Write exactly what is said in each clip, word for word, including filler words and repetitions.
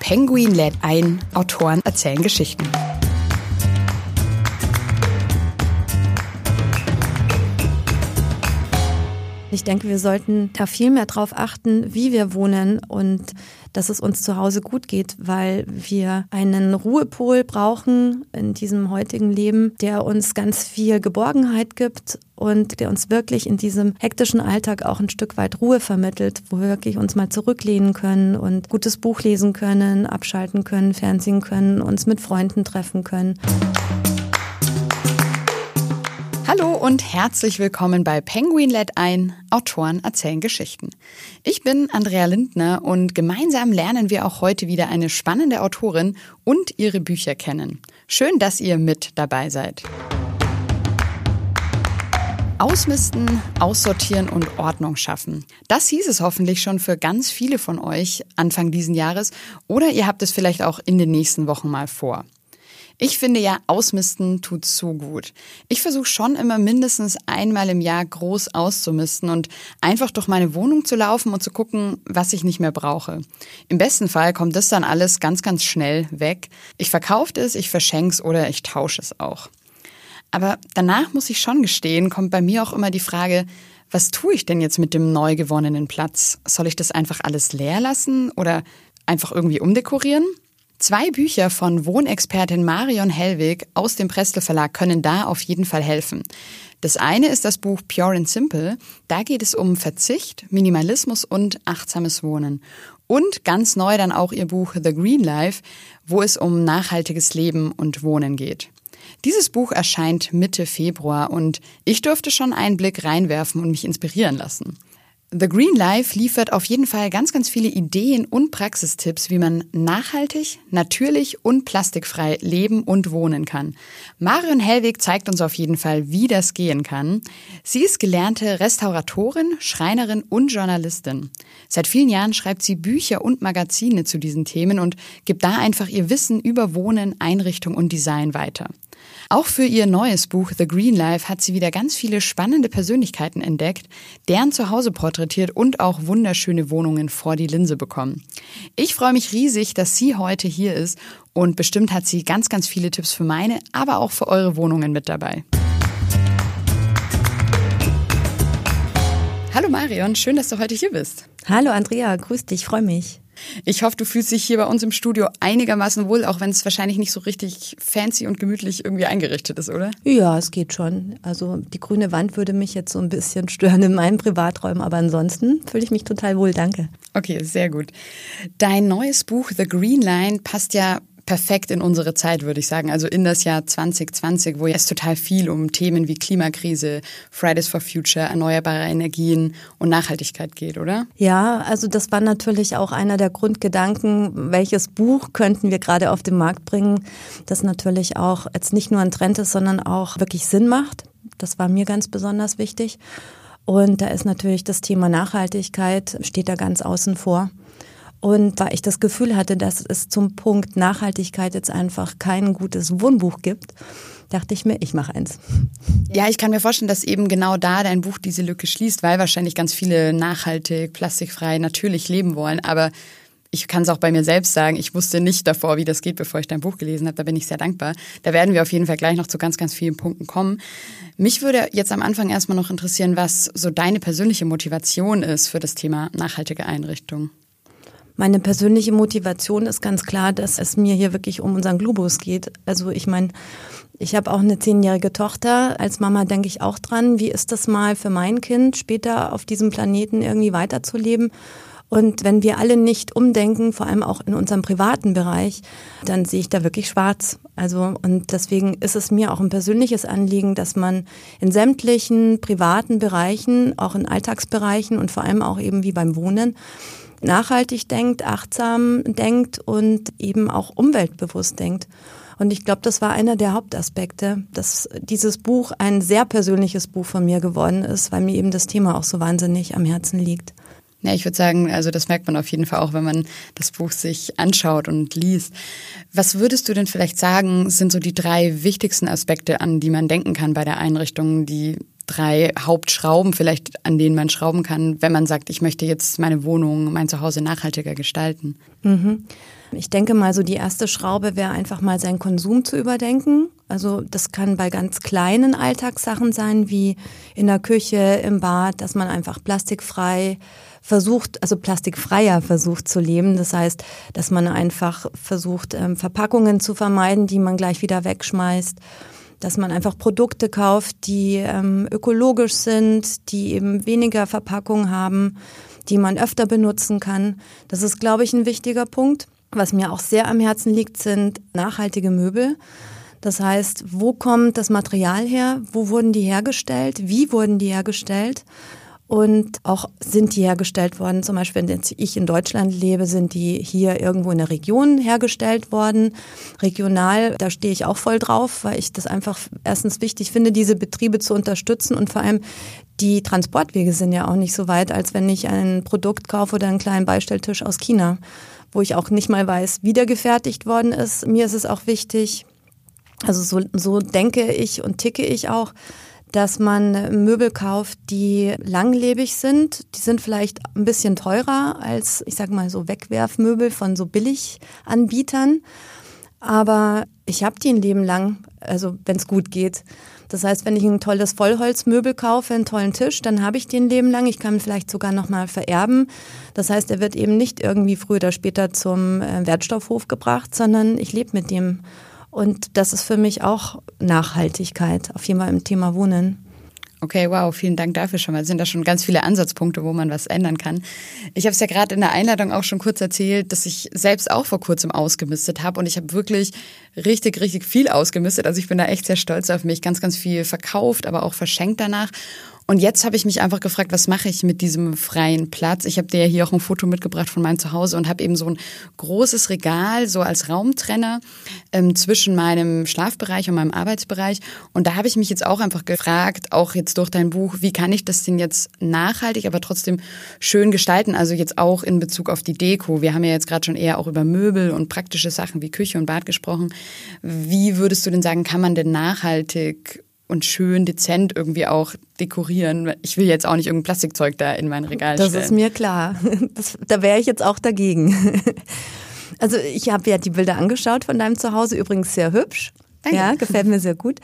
Penguin lädt ein, Autoren erzählen Geschichten. Ich denke, wir sollten da viel mehr drauf achten, wie wir wohnen und dass es uns zu Hause gut geht, weil wir einen Ruhepol brauchen in diesem heutigen Leben, der uns ganz viel Geborgenheit gibt und der uns wirklich in diesem hektischen Alltag auch ein Stück weit Ruhe vermittelt, wo wir wirklich uns mal zurücklehnen können und gutes Buch lesen können, abschalten können, Fernsehen können, uns mit Freunden treffen können. Hallo und herzlich willkommen bei Penguin lädt ein, Autoren erzählen Geschichten. Ich bin Andrea Lindner und gemeinsam lernen wir auch heute wieder eine spannende Autorin und ihre Bücher kennen. Schön, dass ihr mit dabei seid. Ausmisten, aussortieren und Ordnung schaffen. Das hieß es hoffentlich schon für ganz viele von euch Anfang diesen Jahres oder ihr habt es vielleicht auch in den nächsten Wochen mal vor. Ich finde ja, Ausmisten tut so gut. Ich versuche schon immer mindestens einmal im Jahr groß auszumisten und einfach durch meine Wohnung zu laufen und zu gucken, was ich nicht mehr brauche. Im besten Fall kommt das dann alles ganz, ganz schnell weg. Ich verkaufe es, ich verschenke es oder ich tausche es auch. Aber danach muss ich schon gestehen, kommt bei mir auch immer die Frage, was tue ich denn jetzt mit dem neu gewonnenen Platz? Soll ich das einfach alles leer lassen oder einfach irgendwie umdekorieren? Zwei Bücher von Wohnexpertin Marion Hellwig aus dem Prestel Verlag können da auf jeden Fall helfen. Das eine ist das Buch Pure and Simple. Da geht es um Verzicht, Minimalismus und achtsames Wohnen. Und ganz neu dann auch ihr Buch The Green Life, wo es um nachhaltiges Leben und Wohnen geht. Dieses Buch erscheint Mitte Februar und ich durfte schon einen Blick reinwerfen und mich inspirieren lassen. The Green Life liefert auf jeden Fall ganz, ganz viele Ideen und Praxistipps, wie man nachhaltig, natürlich und plastikfrei leben und wohnen kann. Marion Hellwig zeigt uns auf jeden Fall, wie das gehen kann. Sie ist gelernte Restauratorin, Schreinerin und Journalistin. Seit vielen Jahren schreibt sie Bücher und Magazine zu diesen Themen und gibt da einfach ihr Wissen über Wohnen, Einrichtung und Design weiter. Auch für ihr neues Buch The Green Life hat sie wieder ganz viele spannende Persönlichkeiten entdeckt, deren Zuhause porträtiert und auch wunderschöne Wohnungen vor die Linse bekommen. Ich freue mich riesig, dass sie heute hier ist und bestimmt hat sie ganz, ganz viele Tipps für meine, aber auch für eure Wohnungen mit dabei. Hallo Marion, schön, dass du heute hier bist. Hallo Andrea, grüß dich, freue mich. Ich hoffe, du fühlst dich hier bei uns im Studio einigermaßen wohl, auch wenn es wahrscheinlich nicht so richtig fancy und gemütlich irgendwie eingerichtet ist, oder? Ja, es geht schon. Also die grüne Wand würde mich jetzt so ein bisschen stören in meinen Privaträumen, aber ansonsten fühle ich mich total wohl, danke. Okay, sehr gut. Dein neues Buch The Green Line passt ja perfekt in unsere Zeit, würde ich sagen. Also in das Jahr zwanzig zwanzig, wo es total viel um Themen wie Klimakrise, Fridays for Future, erneuerbare Energien und Nachhaltigkeit geht, oder? Ja, also das war natürlich auch einer der Grundgedanken, welches Buch könnten wir gerade auf den Markt bringen, das natürlich auch jetzt nicht nur ein Trend ist, sondern auch wirklich Sinn macht. Das war mir ganz besonders wichtig. Und da ist natürlich das Thema Nachhaltigkeit, steht da ganz außen vor. Und weil ich das Gefühl hatte, dass es zum Punkt Nachhaltigkeit jetzt einfach kein gutes Wohnbuch gibt, dachte ich mir, ich mache eins. Ja, ich kann mir vorstellen, dass eben genau da dein Buch diese Lücke schließt, weil wahrscheinlich ganz viele nachhaltig, plastikfrei, natürlich leben wollen. Aber ich kann es auch bei mir selbst sagen, ich wusste nicht davor, wie das geht, bevor ich dein Buch gelesen habe. Da bin ich sehr dankbar. Da werden wir auf jeden Fall gleich noch zu ganz, ganz vielen Punkten kommen. Mich würde jetzt am Anfang erstmal noch interessieren, was so deine persönliche Motivation ist für das Thema nachhaltige Einrichtung. Meine persönliche Motivation ist ganz klar, dass es mir hier wirklich um unseren Globus geht. Also ich meine, ich habe auch eine zehnjährige Tochter. Als Mama denke ich auch dran, wie ist das mal für mein Kind, später auf diesem Planeten irgendwie weiterzuleben. Und wenn wir alle nicht umdenken, vor allem auch in unserem privaten Bereich, dann sehe ich da wirklich schwarz. Also und deswegen ist es mir auch ein persönliches Anliegen, dass man in sämtlichen privaten Bereichen, auch in Alltagsbereichen und vor allem auch eben wie beim Wohnen, nachhaltig denkt, achtsam denkt und eben auch umweltbewusst denkt. Und ich glaube, das war einer der Hauptaspekte, dass dieses Buch ein sehr persönliches Buch von mir geworden ist, weil mir eben das Thema auch so wahnsinnig am Herzen liegt. Ja, ich würde sagen, also das merkt man auf jeden Fall auch, wenn man das Buch sich anschaut und liest. Was würdest du denn vielleicht sagen, sind so die drei wichtigsten Aspekte, an die man denken kann bei der Einrichtung, die drei Hauptschrauben vielleicht, an denen man schrauben kann, wenn man sagt, ich möchte jetzt meine Wohnung, mein Zuhause nachhaltiger gestalten? Mhm. Ich denke mal, so die erste Schraube wäre einfach mal seinen Konsum zu überdenken. Also das kann bei ganz kleinen Alltagssachen sein, wie in der Küche, im Bad, dass man einfach plastikfrei versucht, also plastikfreier versucht zu leben. Das heißt, dass man einfach versucht, Verpackungen zu vermeiden, die man gleich wieder wegschmeißt. Dass man einfach Produkte kauft, die ähm, ökologisch sind, die eben weniger Verpackung haben, die man öfter benutzen kann. Das ist, glaube ich, ein wichtiger Punkt. Was mir auch sehr am Herzen liegt, sind nachhaltige Möbel. Das heißt, wo kommt das Material her? Wo wurden die hergestellt? Wie wurden die hergestellt? Und auch sind die hergestellt worden, zum Beispiel, wenn ich in Deutschland lebe, sind die hier irgendwo in der Region hergestellt worden. Regional, da stehe ich auch voll drauf, weil ich das einfach erstens wichtig finde, diese Betriebe zu unterstützen und vor allem die Transportwege sind ja auch nicht so weit, als wenn ich ein Produkt kaufe oder einen kleinen Beistelltisch aus China, wo ich auch nicht mal weiß, wie der gefertigt worden ist. Mir ist es auch wichtig, also so, so denke ich und ticke ich auch, dass man Möbel kauft, die langlebig sind. Die sind vielleicht ein bisschen teurer als, ich sag mal so Wegwerfmöbel von so Billiganbietern. Aber ich habe die ein Leben lang, also wenn es gut geht. Das heißt, wenn ich ein tolles Vollholzmöbel kaufe, einen tollen Tisch, dann habe ich den ein Leben lang. Ich kann ihn vielleicht sogar nochmal vererben. Das heißt, er wird eben nicht irgendwie früher oder später zum Wertstoffhof gebracht, sondern ich lebe mit dem. Und das ist für mich auch Nachhaltigkeit, auf jeden Fall im Thema Wohnen. Okay, wow, vielen Dank dafür schon mal. Es sind da schon ganz viele Ansatzpunkte, wo man was ändern kann. Ich habe es ja gerade in der Einleitung auch schon kurz erzählt, dass ich selbst auch vor kurzem ausgemistet habe und ich habe wirklich richtig, richtig viel ausgemistet. Also ich bin da echt sehr stolz auf mich, ganz, ganz viel verkauft, aber auch verschenkt danach. Und jetzt habe ich mich einfach gefragt, was mache ich mit diesem freien Platz? Ich habe dir ja hier auch ein Foto mitgebracht von meinem Zuhause und habe eben so ein großes Regal so als Raumtrenner ähm, zwischen meinem Schlafbereich und meinem Arbeitsbereich. Und da habe ich mich jetzt auch einfach gefragt, auch jetzt durch dein Buch, wie kann ich das denn jetzt nachhaltig, aber trotzdem schön gestalten? Also jetzt auch in Bezug auf die Deko. Wir haben ja jetzt gerade schon eher auch über Möbel und praktische Sachen wie Küche und Bad gesprochen. Wie würdest du denn sagen, kann man denn nachhaltig und schön, dezent irgendwie auch dekorieren? Ich will jetzt auch nicht irgendein Plastikzeug da in mein Regal das stellen. Das ist mir klar. Das, da wäre ich jetzt auch dagegen. Also ich habe ja die Bilder angeschaut von deinem Zuhause, übrigens sehr hübsch. Danke. Ja, gefällt mir sehr gut.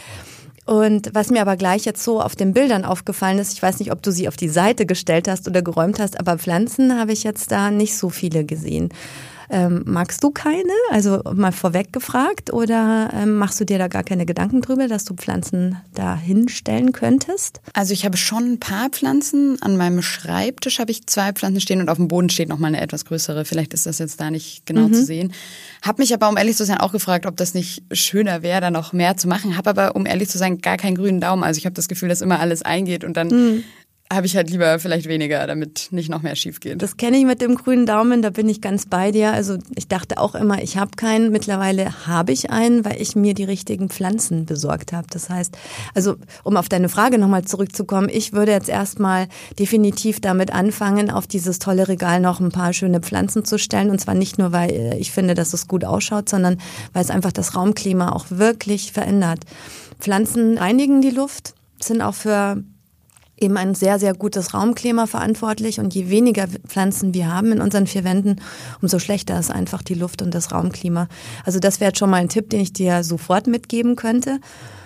Und was mir aber gleich jetzt so auf den Bildern aufgefallen ist, ich weiß nicht, ob du sie auf die Seite gestellt hast oder geräumt hast, aber Pflanzen habe ich jetzt da nicht so viele gesehen. Ähm, magst du keine? Also mal vorweg gefragt, oder ähm, machst du dir da gar keine Gedanken drüber, dass du Pflanzen da hinstellen könntest? Also ich habe schon ein paar Pflanzen. An meinem Schreibtisch habe ich zwei Pflanzen stehen und auf dem Boden steht nochmal eine etwas größere. Vielleicht ist das jetzt da nicht genau mhm. zu sehen. Habe mich aber, um ehrlich zu sein, auch gefragt, ob das nicht schöner wäre, da noch mehr zu machen. Habe aber, um ehrlich zu sein, gar keinen grünen Daumen. Also ich habe das Gefühl, dass immer alles eingeht und dann mhm. habe ich halt lieber vielleicht weniger, damit nicht noch mehr schief geht. Das kenne ich mit dem grünen Daumen, da bin ich ganz bei dir. Also ich dachte auch immer, ich habe keinen. Mittlerweile habe ich einen, weil ich mir die richtigen Pflanzen besorgt habe. Das heißt, also um auf deine Frage nochmal zurückzukommen, ich würde jetzt erstmal definitiv damit anfangen, auf dieses tolle Regal noch ein paar schöne Pflanzen zu stellen. Und zwar nicht nur, weil ich finde, dass es gut ausschaut, sondern weil es einfach das Raumklima auch wirklich verändert. Pflanzen reinigen die Luft, sind auch für eben ein sehr, sehr gutes Raumklima verantwortlich, und je weniger Pflanzen wir haben in unseren vier Wänden, umso schlechter ist einfach die Luft und das Raumklima. Also das wäre jetzt schon mal ein Tipp, den ich dir sofort mitgeben könnte.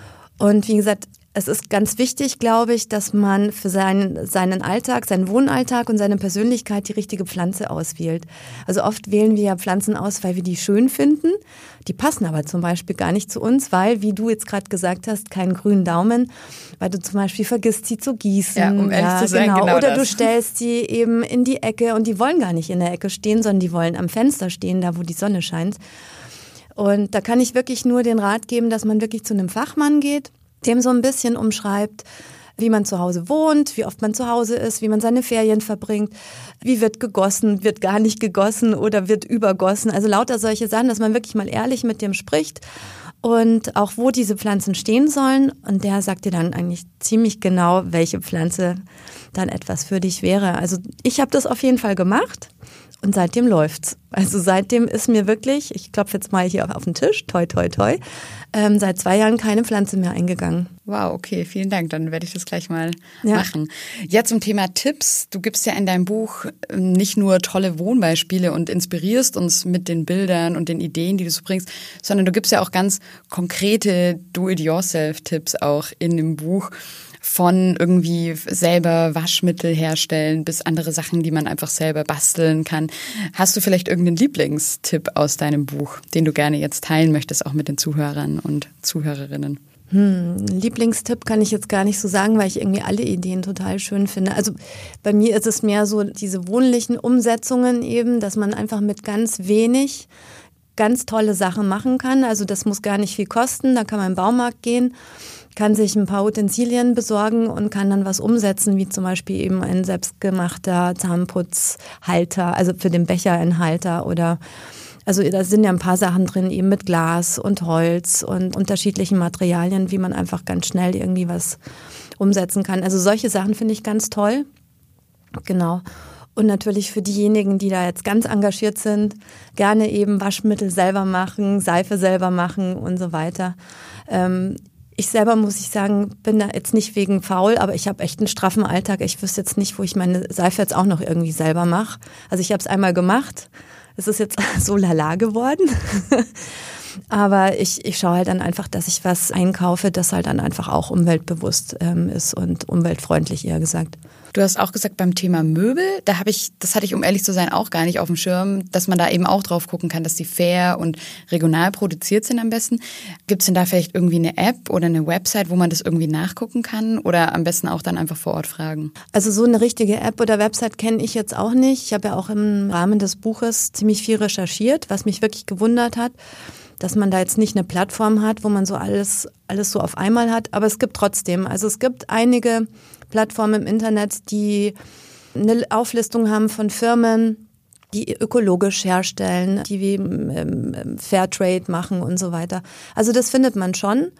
Und wie gesagt, es ist ganz wichtig, glaube ich, dass man für seinen, seinen Alltag, seinen Wohnalltag und seine Persönlichkeit die richtige Pflanze auswählt. Also oft wählen wir ja Pflanzen aus, weil wir die schön finden. Die passen aber zum Beispiel gar nicht zu uns, weil, wie du jetzt gerade gesagt hast, keinen grünen Daumen, weil du zum Beispiel vergisst, sie zu gießen. Ja, um ehrlich ja, zu sein, genau. genau Oder das. Du stellst sie eben in die Ecke, und die wollen gar nicht in der Ecke stehen, sondern die wollen am Fenster stehen, da wo die Sonne scheint. Und da kann ich wirklich nur den Rat geben, dass man wirklich zu einem Fachmann geht, dem so ein bisschen umschreibt, wie man zu Hause wohnt, wie oft man zu Hause ist, wie man seine Ferien verbringt, wie wird gegossen, wird gar nicht gegossen oder wird übergossen. Also lauter solche Sachen, dass man wirklich mal ehrlich mit dem spricht und auch wo diese Pflanzen stehen sollen. Und der sagt dir dann eigentlich ziemlich genau, welche Pflanze dann etwas für dich wäre. Also ich habe das auf jeden Fall gemacht. Und seitdem läuft's. Also seitdem ist mir wirklich, ich klopfe jetzt mal hier auf den Tisch, toi, toi, toi, ähm, seit zwei Jahren keine Pflanze mehr eingegangen. Wow, okay, vielen Dank. Dann werde ich das gleich mal ja. machen. Ja, zum Thema Tipps. Du gibst ja in deinem Buch nicht nur tolle Wohnbeispiele und inspirierst uns mit den Bildern und den Ideen, die du so bringst, sondern du gibst ja auch ganz konkrete Do-it-yourself-Tipps auch in dem Buch. Von irgendwie selber Waschmittel herstellen bis andere Sachen, die man einfach selber basteln kann. Hast du vielleicht irgendeinen Lieblingstipp aus deinem Buch, den du gerne jetzt teilen möchtest, auch mit den Zuhörern und Zuhörerinnen? Hm, Lieblingstipp kann ich jetzt gar nicht so sagen, weil ich irgendwie alle Ideen total schön finde. Also bei mir ist es mehr so diese wohnlichen Umsetzungen eben, dass man einfach mit ganz wenig ganz tolle Sachen machen kann. Also das muss gar nicht viel kosten, da kann man im Baumarkt gehen, kann sich ein paar Utensilien besorgen und kann dann was umsetzen, wie zum Beispiel eben ein selbstgemachter Zahnputzhalter, also für den Becher ein Halter oder, also da sind ja ein paar Sachen drin, eben mit Glas und Holz und unterschiedlichen Materialien, wie man einfach ganz schnell irgendwie was umsetzen kann. Also solche Sachen finde ich ganz toll. Genau. Und natürlich für diejenigen, die da jetzt ganz engagiert sind, gerne eben Waschmittel selber machen, Seife selber machen und so weiter. Ähm, Ich selber, muss ich sagen, bin da jetzt nicht wegen faul, aber ich habe echt einen straffen Alltag. Ich wüsste jetzt nicht, wo ich meine Seife jetzt auch noch irgendwie selber mache. Also ich habe es einmal gemacht. Es ist jetzt so lala geworden. Aber ich, ich schaue halt dann einfach, dass ich was einkaufe, das halt dann einfach auch umweltbewusst ähm, ist und umweltfreundlich, eher gesagt. Du hast auch gesagt, beim Thema Möbel, da habe ich, das hatte ich, um ehrlich zu sein, auch gar nicht auf dem Schirm, dass man da eben auch drauf gucken kann, dass die fair und regional produziert sind am besten. Gibt es denn da vielleicht irgendwie eine App oder eine Website, wo man das irgendwie nachgucken kann oder am besten auch dann einfach vor Ort fragen? Also so eine richtige App oder Website kenne ich jetzt auch nicht. Ich habe ja auch im Rahmen des Buches ziemlich viel recherchiert, was mich wirklich gewundert hat, dass man da jetzt nicht eine Plattform hat, wo man so alles, alles so auf einmal hat. Aber es gibt trotzdem, also es gibt einige Plattformen im Internet, die eine Auflistung haben von Firmen, die ökologisch herstellen, die wie ähm, Fairtrade machen und so weiter. Also das findet man schon.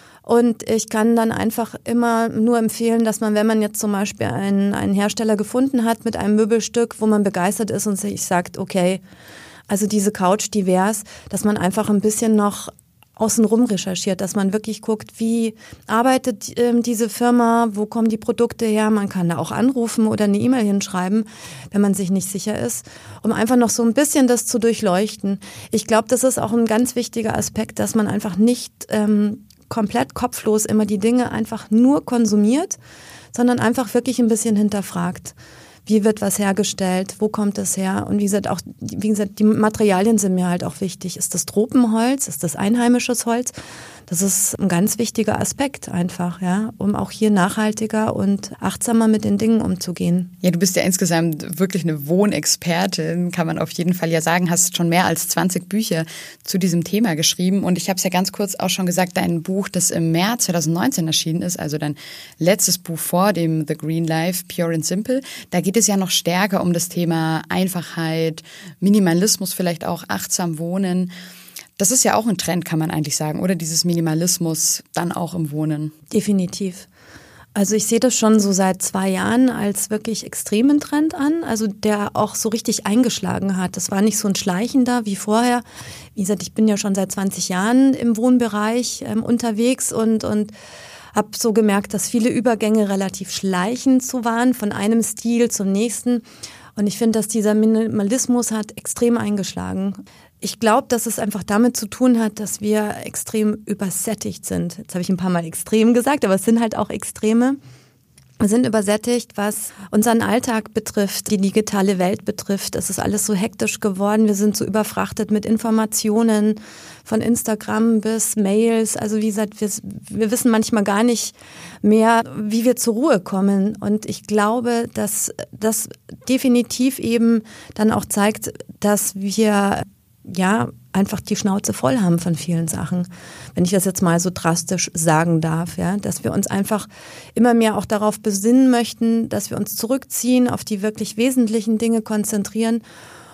Und ich kann dann einfach immer nur empfehlen, dass man, wenn man jetzt zum Beispiel einen, einen Hersteller gefunden hat mit einem Möbelstück, wo man begeistert ist und sich sagt, okay, also diese Couch, die wär's, dass man einfach ein bisschen noch außenrum recherchiert, dass man wirklich guckt, wie arbeitet ähm, diese Firma, wo kommen die Produkte her, man kann da auch anrufen oder eine E-Mail hinschreiben, wenn man sich nicht sicher ist, um einfach noch so ein bisschen das zu durchleuchten. Ich glaube, das ist auch ein ganz wichtiger Aspekt, dass man einfach nicht ähm, komplett kopflos immer die Dinge einfach nur konsumiert, sondern einfach wirklich ein bisschen hinterfragt. Wie wird was hergestellt? Wo kommt es her? Und wie gesagt, auch, wie gesagt, die Materialien sind mir halt auch wichtig. Ist das Tropenholz? Ist das einheimisches Holz? Das ist ein ganz wichtiger Aspekt einfach, ja, um auch hier nachhaltiger und achtsamer mit den Dingen umzugehen. Ja, du bist ja insgesamt wirklich eine Wohnexpertin, kann man auf jeden Fall ja sagen. Hast schon mehr als zwanzig Bücher zu diesem Thema geschrieben. Und ich habe es ja ganz kurz auch schon gesagt, dein Buch, das im März zwanzig neunzehn erschienen ist, also dein letztes Buch vor dem The Green Life, Pure and Simple, da geht es ja noch stärker um das Thema Einfachheit, Minimalismus, vielleicht auch achtsam wohnen. Das ist ja auch ein Trend, kann man eigentlich sagen, oder? Dieses Minimalismus dann auch im Wohnen. Definitiv. Also ich sehe das schon so seit zwei Jahren als wirklich extremen Trend an, also der auch so richtig eingeschlagen hat. Das war nicht so ein schleichender wie vorher. Wie gesagt, ich bin ja schon seit zwanzig Jahren im Wohnbereich ähm, unterwegs und, und habe so gemerkt, dass viele Übergänge relativ schleichend so waren, von einem Stil zum nächsten. Und ich finde, dass dieser Minimalismus hat extrem eingeschlagen. Ich glaube, dass es einfach damit zu tun hat, dass wir extrem übersättigt sind. Jetzt habe ich ein paar Mal extrem gesagt, aber es sind halt auch Extreme. Wir sind übersättigt, was unseren Alltag betrifft, die digitale Welt betrifft. Es ist alles so hektisch geworden. Wir sind so überfrachtet mit Informationen von Instagram bis Mails. Also wie gesagt, wir, wir wissen manchmal gar nicht mehr, wie wir zur Ruhe kommen. Und ich glaube, dass das definitiv eben dann auch zeigt, dass wir ja einfach die Schnauze voll haben von vielen Sachen, wenn ich das jetzt mal so drastisch sagen darf, ja, dass wir uns einfach immer mehr auch darauf besinnen möchten, dass wir uns zurückziehen, auf die wirklich wesentlichen Dinge konzentrieren.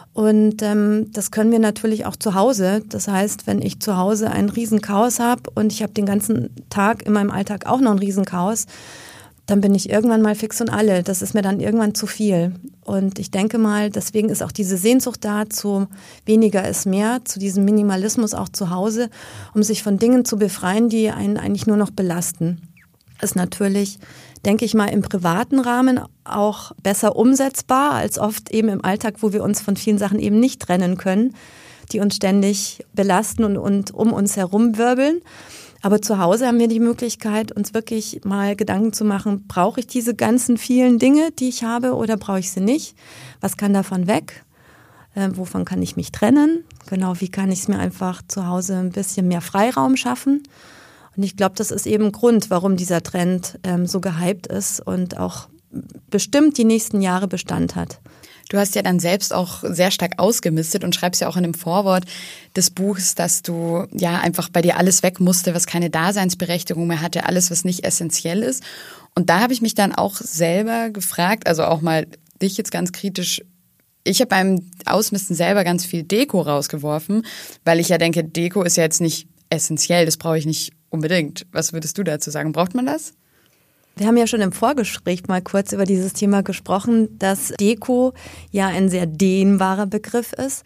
Und ähm, das können wir natürlich auch zu Hause. Das heißt, wenn ich zu Hause ein Riesenchaos habe und ich habe den ganzen Tag in meinem Alltag auch noch ein Riesenchaos, dann bin ich irgendwann mal fix und alle. Das ist mir dann irgendwann zu viel. Und ich denke mal, deswegen ist auch diese Sehnsucht da zu weniger ist mehr, zu diesem Minimalismus auch zu Hause, um sich von Dingen zu befreien, die einen eigentlich nur noch belasten. Ist natürlich, denke ich mal, im privaten Rahmen auch besser umsetzbar als oft eben im Alltag, wo wir uns von vielen Sachen eben nicht trennen können, die uns ständig belasten und, und um uns herum wirbeln. Aber zu Hause haben wir die Möglichkeit, uns wirklich mal Gedanken zu machen, brauche ich diese ganzen vielen Dinge, die ich habe, oder brauche ich sie nicht? Was kann davon weg? Äh, wovon kann ich mich trennen? Genau, wie kann ich es mir einfach zu Hause ein bisschen mehr Freiraum schaffen? Und ich glaube, das ist eben ein Grund, warum dieser Trend ähm, so gehypt ist und auch bestimmt die nächsten Jahre Bestand hat. Du hast ja dann selbst auch sehr stark ausgemistet und schreibst ja auch in dem Vorwort des Buchs, dass du ja einfach bei dir alles weg musste, was keine Daseinsberechtigung mehr hatte, alles, was nicht essentiell ist. Und da habe ich mich dann auch selber gefragt, also auch mal dich jetzt ganz kritisch, ich habe beim Ausmisten selber ganz viel Deko rausgeworfen, weil ich ja denke, Deko ist ja jetzt nicht essentiell, das brauche ich nicht unbedingt. Was würdest du dazu sagen? Braucht man das? Wir haben ja schon im Vorgespräch mal kurz über dieses Thema gesprochen, dass Deko ja ein sehr dehnbarer Begriff ist.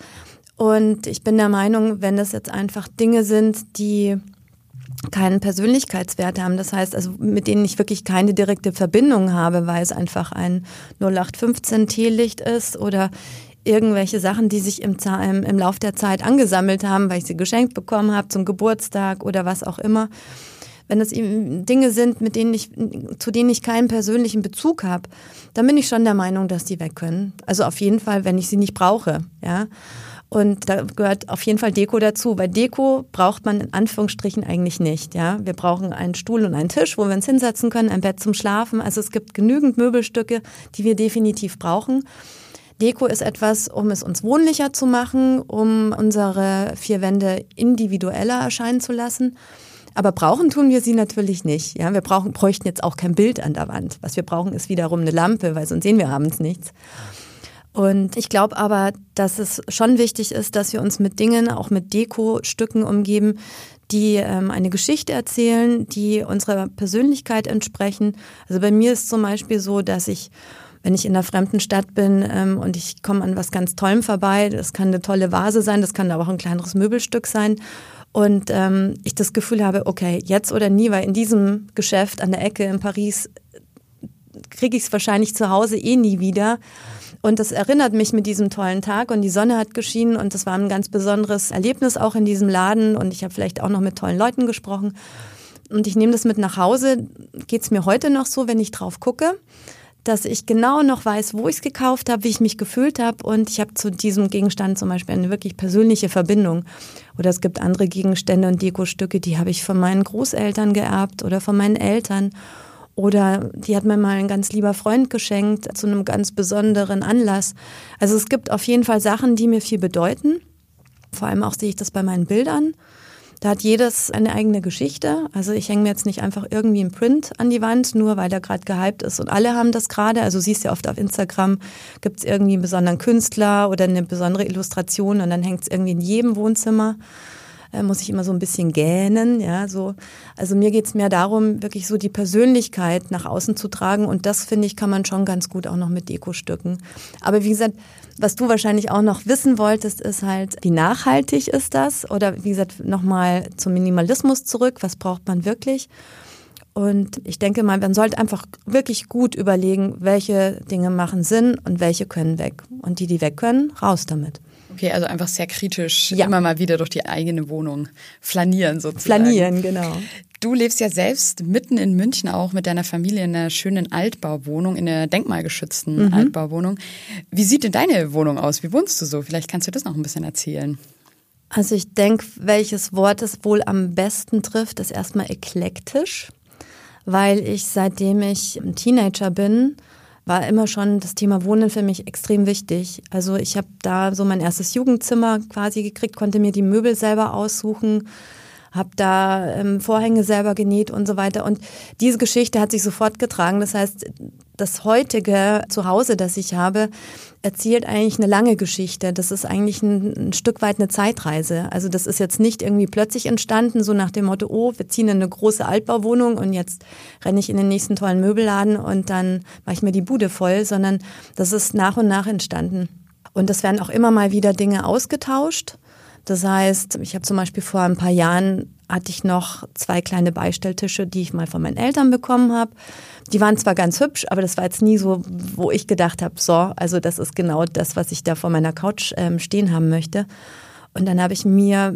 Und ich bin der Meinung, wenn das jetzt einfach Dinge sind, die keinen Persönlichkeitswert haben, das heißt, also mit denen ich wirklich keine direkte Verbindung habe, weil es einfach ein null acht fünfzehn Teelicht ist oder irgendwelche Sachen, die sich im, im, im Lauf der Zeit angesammelt haben, weil ich sie geschenkt bekommen habe zum Geburtstag oder was auch immer. Wenn es eben Dinge sind, mit denen ich, zu denen ich keinen persönlichen Bezug habe, dann bin ich schon der Meinung, dass die weg können. Also auf jeden Fall, wenn ich sie nicht brauche, ja. Und da gehört auf jeden Fall Deko dazu, weil Deko braucht man in Anführungsstrichen eigentlich nicht, ja. Wir brauchen einen Stuhl und einen Tisch, wo wir uns hinsetzen können, ein Bett zum Schlafen. Also es gibt genügend Möbelstücke, die wir definitiv brauchen. Deko ist etwas, um es uns wohnlicher zu machen, um unsere vier Wände individueller erscheinen zu lassen. Aber brauchen tun wir sie natürlich nicht. Ja, wir brauchen, bräuchten jetzt auch kein Bild an der Wand. Was wir brauchen, ist wiederum eine Lampe, weil sonst sehen wir abends nichts. Und ich glaube aber, dass es schon wichtig ist, dass wir uns mit Dingen, auch mit Dekostücken umgeben, die ähm, eine Geschichte erzählen, die unserer Persönlichkeit entsprechen. Also bei mir ist zum Beispiel so, dass ich, wenn ich in einer fremden Stadt bin ähm, und ich komme an was ganz Tollem vorbei, das kann eine tolle Vase sein, das kann aber auch ein kleineres Möbelstück sein, und ähm, ich das Gefühl habe, okay, jetzt oder nie, weil in diesem Geschäft an der Ecke in Paris kriege ich es wahrscheinlich zu Hause eh nie wieder. Und das erinnert mich mit diesem tollen Tag und die Sonne hat geschienen und das war ein ganz besonderes Erlebnis auch in diesem Laden und ich habe vielleicht auch noch mit tollen Leuten gesprochen. Und ich nehme das mit nach Hause, geht es mir heute noch so, wenn ich drauf gucke, dass ich genau noch weiß, wo ich es gekauft habe, wie ich mich gefühlt habe und ich habe zu diesem Gegenstand zum Beispiel eine wirklich persönliche Verbindung. Oder es gibt andere Gegenstände und Dekostücke, die habe ich von meinen Großeltern geerbt oder von meinen Eltern. Oder die hat mir mal ein ganz lieber Freund geschenkt zu einem ganz besonderen Anlass. Also es gibt auf jeden Fall Sachen, die mir viel bedeuten. Vor allem auch sehe ich das bei meinen Bildern. Da hat jedes eine eigene Geschichte. Also ich hänge mir jetzt nicht einfach irgendwie einen Print an die Wand, nur weil der gerade gehypt ist und alle haben das gerade. Also siehst ja oft auf Instagram, gibt es irgendwie einen besonderen Künstler oder eine besondere Illustration und dann hängt es irgendwie in jedem Wohnzimmer. Äh, muss ich immer so ein bisschen gähnen, ja, so. Also mir geht's mehr darum, wirklich so die Persönlichkeit nach außen zu tragen und das, finde ich, kann man schon ganz gut auch noch mit Dekostücken. Aber wie gesagt, was du wahrscheinlich auch noch wissen wolltest, ist halt, wie nachhaltig ist das? Oder wie gesagt, nochmal zum Minimalismus zurück, was braucht man wirklich? Und ich denke mal, man sollte einfach wirklich gut überlegen, welche Dinge machen Sinn und welche können weg. Und die, die weg können, raus damit. Okay, also einfach sehr kritisch ja. immer mal wieder durch die eigene Wohnung flanieren sozusagen. Flanieren, genau. Du lebst ja selbst mitten in München auch mit deiner Familie in einer schönen Altbauwohnung, in einer denkmalgeschützten mhm. Altbauwohnung. Wie sieht denn deine Wohnung aus? Wie wohnst du so? Vielleicht kannst du das noch ein bisschen erzählen. Also ich denke, welches Wort es wohl am besten trifft, ist erstmal eklektisch, weil ich, seitdem ich ein Teenager bin, war immer schon das Thema Wohnen für mich extrem wichtig. Also ich habe da so mein erstes Jugendzimmer quasi gekriegt, konnte mir die Möbel selber aussuchen, habe da ähm, Vorhänge selber genäht und so weiter. Und diese Geschichte hat sich sofort getragen. Das heißt, das heutige Zuhause, das ich habe, erzählt eigentlich eine lange Geschichte. Das ist eigentlich ein, ein Stück weit eine Zeitreise. Also das ist jetzt nicht irgendwie plötzlich entstanden, so nach dem Motto, oh, wir ziehen in eine große Altbauwohnung und jetzt renne ich in den nächsten tollen Möbelladen und dann mache ich mir die Bude voll, sondern das ist nach und nach entstanden. Und es werden auch immer mal wieder Dinge ausgetauscht. Das heißt, ich habe zum Beispiel vor ein paar Jahren hatte ich noch zwei kleine Beistelltische, die ich mal von meinen Eltern bekommen habe. Die waren zwar ganz hübsch, aber das war jetzt nie so, wo ich gedacht habe, so, also das ist genau das, was ich da vor meiner Couch ähm, stehen haben möchte. Und dann habe ich mir,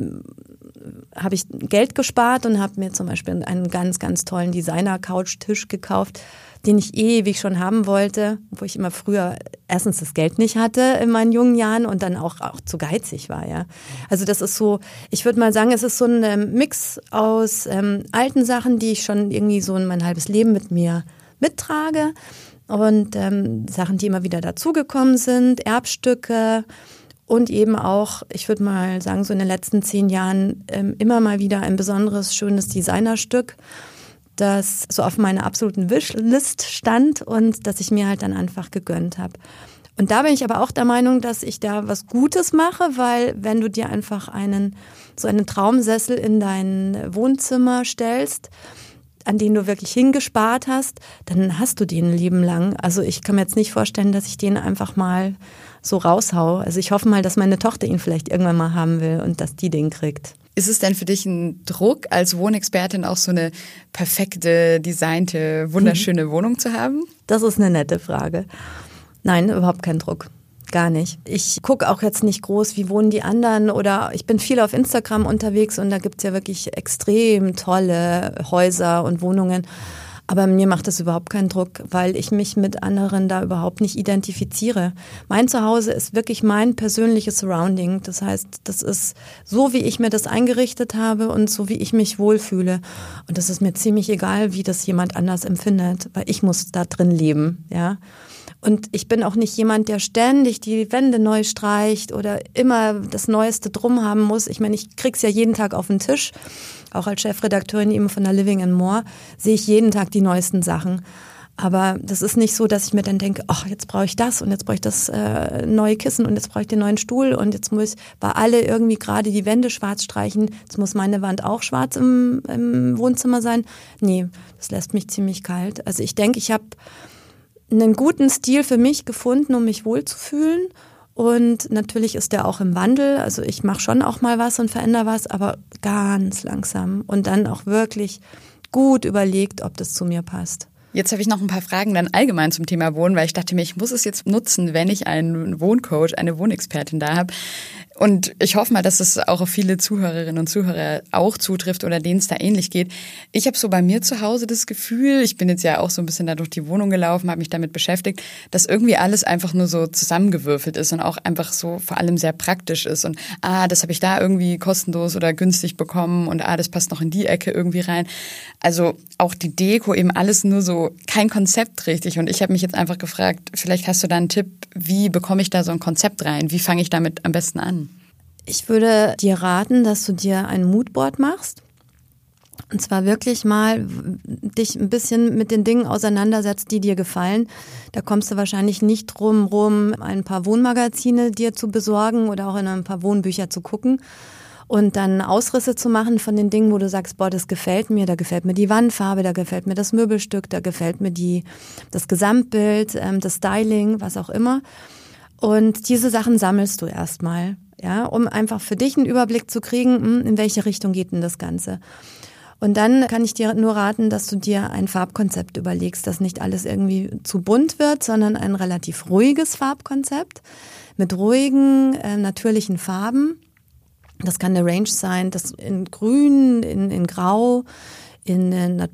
habe ich Geld gespart und habe mir zum Beispiel einen ganz, ganz tollen Designer-Couch-Tisch gekauft, den ich ewig schon haben wollte, wo ich immer früher erstens das Geld nicht hatte in meinen jungen Jahren und dann auch, auch zu geizig war, ja. Also das ist so, ich würde mal sagen, es ist so ein ähm, Mix aus ähm, alten Sachen, die ich schon irgendwie so in mein halbes Leben mit mir mittrage und ähm, Sachen, die immer wieder dazugekommen sind, Erbstücke und eben auch, ich würde mal sagen, so in den letzten zehn Jahren ähm, immer mal wieder ein besonderes, schönes Designerstück, das so auf meiner absoluten Wishlist stand und das ich mir halt dann einfach gegönnt habe. Und da bin ich aber auch der Meinung, dass ich da was Gutes mache, weil wenn du dir einfach einen so einen Traumsessel in dein Wohnzimmer stellst, an den du wirklich hingespart hast, dann hast du den ein Leben lang. Also ich kann mir jetzt nicht vorstellen, dass ich den einfach mal so raushau. Also ich hoffe mal, dass meine Tochter ihn vielleicht irgendwann mal haben will und dass die den kriegt. Ist es denn für dich ein Druck, als Wohnexpertin auch so eine perfekte, designte, wunderschöne Wohnung zu haben? Das ist eine nette Frage. Nein, überhaupt kein Druck. Gar nicht. Ich gucke auch jetzt nicht groß, wie wohnen die anderen oder ich bin viel auf Instagram unterwegs und da gibt's ja wirklich extrem tolle Häuser und Wohnungen. Aber mir macht das überhaupt keinen Druck, weil ich mich mit anderen da überhaupt nicht identifiziere. Mein Zuhause ist wirklich mein persönliches Surrounding. Das heißt, das ist so, wie ich mir das eingerichtet habe und so, wie ich mich wohlfühle. Und das ist mir ziemlich egal, wie das jemand anders empfindet, weil ich muss da drin leben, ja. Und ich bin auch nicht jemand, der ständig die Wände neu streicht oder immer das Neueste drum haben muss. Ich meine, ich krieg's ja jeden Tag auf den Tisch. Auch als Chefredakteurin eben von der Living and More sehe ich jeden Tag die neuesten Sachen. Aber das ist nicht so, dass ich mir dann denke, ach, jetzt brauche ich das und jetzt brauche ich das äh, neue Kissen und jetzt brauche ich den neuen Stuhl und jetzt muss ich bei alle irgendwie gerade die Wände schwarz streichen. Jetzt muss meine Wand auch schwarz im, im Wohnzimmer sein. Nee, das lässt mich ziemlich kalt. Also ich denke, ich habe einen guten Stil für mich gefunden, um mich wohlzufühlen. Und natürlich ist der auch im Wandel. Also ich mache schon auch mal was und verändere was, aber ganz langsam. Und dann auch wirklich gut überlegt, ob das zu mir passt. Jetzt habe ich noch ein paar Fragen dann allgemein zum Thema Wohnen, weil ich dachte mir, ich muss es jetzt nutzen, wenn ich einen Wohncoach, eine Wohnexpertin da habe. Und ich hoffe mal, dass es auch auf viele Zuhörerinnen und Zuhörer auch zutrifft oder denen es da ähnlich geht. Ich habe so bei mir zu Hause das Gefühl, ich bin jetzt ja auch so ein bisschen da durch die Wohnung gelaufen, habe mich damit beschäftigt, dass irgendwie alles einfach nur so zusammengewürfelt ist und auch einfach so vor allem sehr praktisch ist. Und ah, das habe ich da irgendwie kostenlos oder günstig bekommen und ah, das passt noch in die Ecke irgendwie rein. Also auch die Deko, eben alles nur so, kein Konzept richtig. Und ich habe mich jetzt einfach gefragt, vielleicht hast du da einen Tipp, wie bekomme ich da so ein Konzept rein? Wie fange ich damit am besten an? Ich würde dir raten, dass du dir ein Moodboard machst. Und zwar wirklich mal dich ein bisschen mit den Dingen auseinandersetzt, die dir gefallen. Da kommst du wahrscheinlich nicht drum rum, ein paar Wohnmagazine dir zu besorgen oder auch in ein paar Wohnbücher zu gucken. Und dann Ausrisse zu machen von den Dingen, wo du sagst, boah, das gefällt mir, da gefällt mir die Wandfarbe, da gefällt mir das Möbelstück, da gefällt mir die, das Gesamtbild, ähm, das Styling, was auch immer. Und diese Sachen sammelst du erstmal, ja, um einfach für dich einen Überblick zu kriegen, in welche Richtung geht denn das Ganze. Und dann kann ich dir nur raten, dass du dir ein Farbkonzept überlegst, dass nicht alles irgendwie zu bunt wird, sondern ein relativ ruhiges Farbkonzept mit ruhigen, äh, natürlichen Farben. Das kann eine Range sein, das in Grün, in, in Grau, in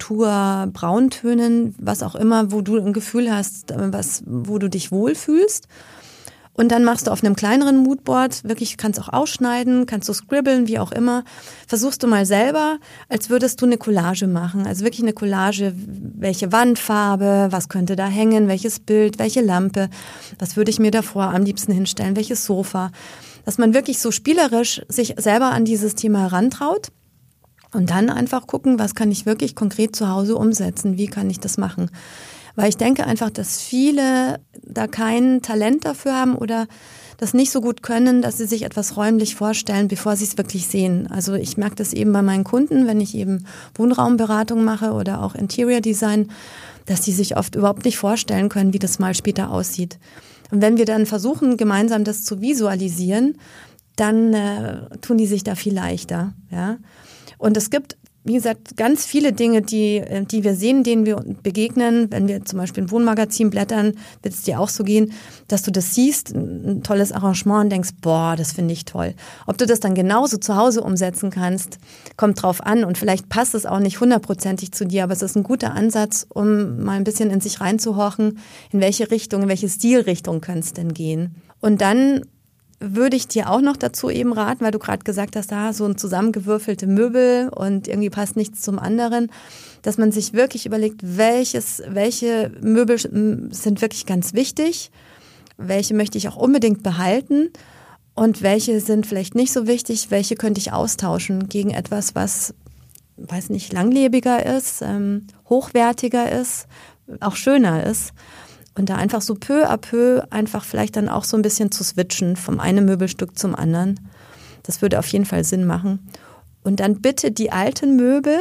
Natur-Brauntönen, was auch immer, wo du ein Gefühl hast, was, wo du dich wohlfühlst. Und dann machst du auf einem kleineren Moodboard, wirklich kannst auch ausschneiden, kannst du scribbeln, wie auch immer. Versuchst du mal selber, als würdest du eine Collage machen. Also wirklich eine Collage, welche Wandfarbe, was könnte da hängen, welches Bild, welche Lampe, was würde ich mir davor am liebsten hinstellen, welches Sofa. Dass man wirklich so spielerisch sich selber an dieses Thema herantraut. Und dann einfach gucken, was kann ich wirklich konkret zu Hause umsetzen, wie kann ich das machen. Weil ich denke einfach, dass viele da kein Talent dafür haben oder das nicht so gut können, dass sie sich etwas räumlich vorstellen, bevor sie es wirklich sehen. Also ich merke das eben bei meinen Kunden, wenn ich eben Wohnraumberatung mache oder auch Interior Design, dass die sich oft überhaupt nicht vorstellen können, wie das mal später aussieht. Und wenn wir dann versuchen, gemeinsam das zu visualisieren, dann äh, tun die sich da viel leichter. Ja? Und es gibt, wie gesagt, ganz viele Dinge, die, die wir sehen, denen wir begegnen. Wenn wir zum Beispiel ein Wohnmagazin blättern, wird es dir auch so gehen, dass du das siehst, ein tolles Arrangement und denkst, boah, das finde ich toll. Ob du das dann genauso zu Hause umsetzen kannst, kommt drauf an. Und vielleicht passt es auch nicht hundertprozentig zu dir, aber es ist ein guter Ansatz, um mal ein bisschen in sich reinzuhorchen, in welche Richtung, in welche Stilrichtung könnte es denn gehen. Und dann würde ich dir auch noch dazu eben raten, weil du gerade gesagt hast, da so ein zusammengewürfelte Möbel und irgendwie passt nichts zum anderen, dass man sich wirklich überlegt, welches, welche Möbel sind wirklich ganz wichtig, welche möchte ich auch unbedingt behalten und welche sind vielleicht nicht so wichtig, welche könnte ich austauschen gegen etwas, was, weiß nicht, langlebiger ist, ähm, hochwertiger ist, auch schöner ist. Und da einfach so peu à peu einfach vielleicht dann auch so ein bisschen zu switchen vom einen Möbelstück zum anderen. Das würde auf jeden Fall Sinn machen. Und dann bitte die alten Möbel